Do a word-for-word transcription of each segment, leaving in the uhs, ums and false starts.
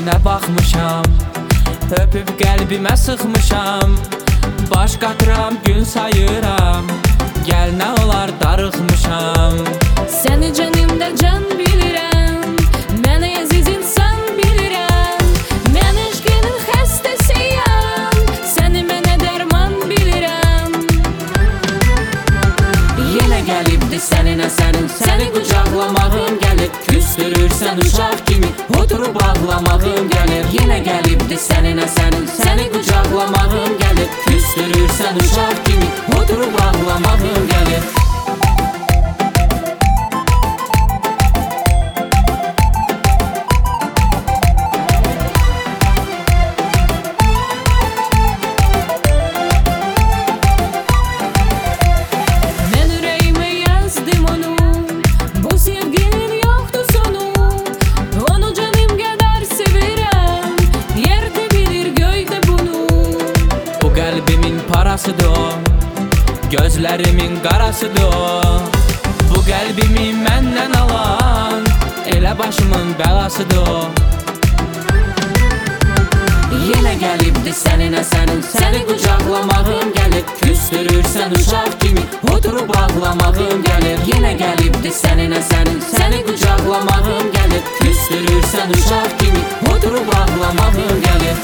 şəklinə baxmışam, öpüb qəlbimə sıxmışam. Baş qatıram, gün sayıram, gəl nə olar darıxmışam. Səni canımda can bilirəm, mənə əziz insan bilirəm. Mən eşqinin xəstəsiyəm, səni mənə dərman bilirəm. Yenə gəlibdi səninə sənin, səni qucaqlamağım gəlib. Küstürürsən uşaq kimi, oturub ağlamağım gəlir. Yenə gəlibdi səninə sənin, səni qucaqlamağım gəlib. Küstürürsən uşaq kimi, oturub ağlamağım gəlir. Qəlbimin parasıdır o, gözlərimin qarasıdır o. Bu qəlbimi məndən alan, elə başımın bəlasıdır o. Yenə gəlibdi səninə sənin, səni qucaqlamağım gəlib. Küstürürsən uşaq kimi, oturub ağlamağım gəlir. Yenə gəlibdi səninə sənin, səni qucaqlamağım gəlib. Küstürürsən uşaq kimi, oturub ağlamağım gəlir.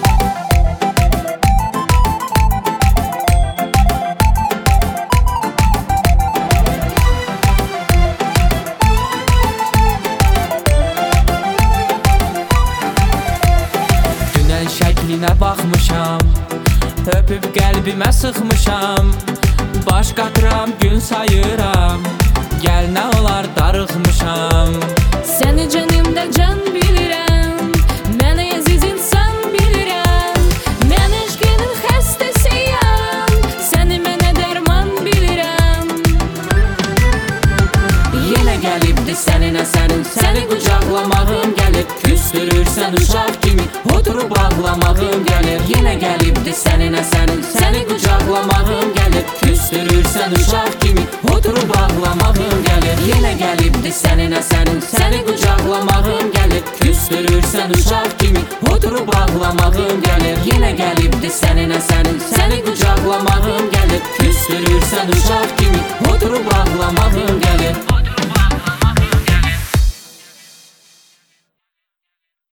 Şəklinə baxmışam, öpüb qəlbimə sıxmışam. Baş qatıram, gün sayıram, gəl nə olar darıxmışam. Səni canımda can bilirəm, mənə əziz insan bilirəm. Mən eşqinin xəstəsiyəm, səni mənə dərman bilirəm. Yenə gəlibdi səninə sənin, səni qucaqlamağım gəlib. Küstürürsən uşaq kimi, oturub ağlamağım gəlir. Yenə gəlibdi səninə sənin, səni qucaqlamağım gəlib. Küstürürsən uşaq kimi, oturub ağlamağım gəlir. Yenə gəlibdi səninə sənin, səni qucaqlamağım gəlib. Küstürürsən uşaq kimi, oturub ağlamağım gəlir. Yenə gəlibdi səninə sənin, səni qucaqlamağım gəlib. Küstürürsən uşaq kimi, oturub ağlamağım gəlir.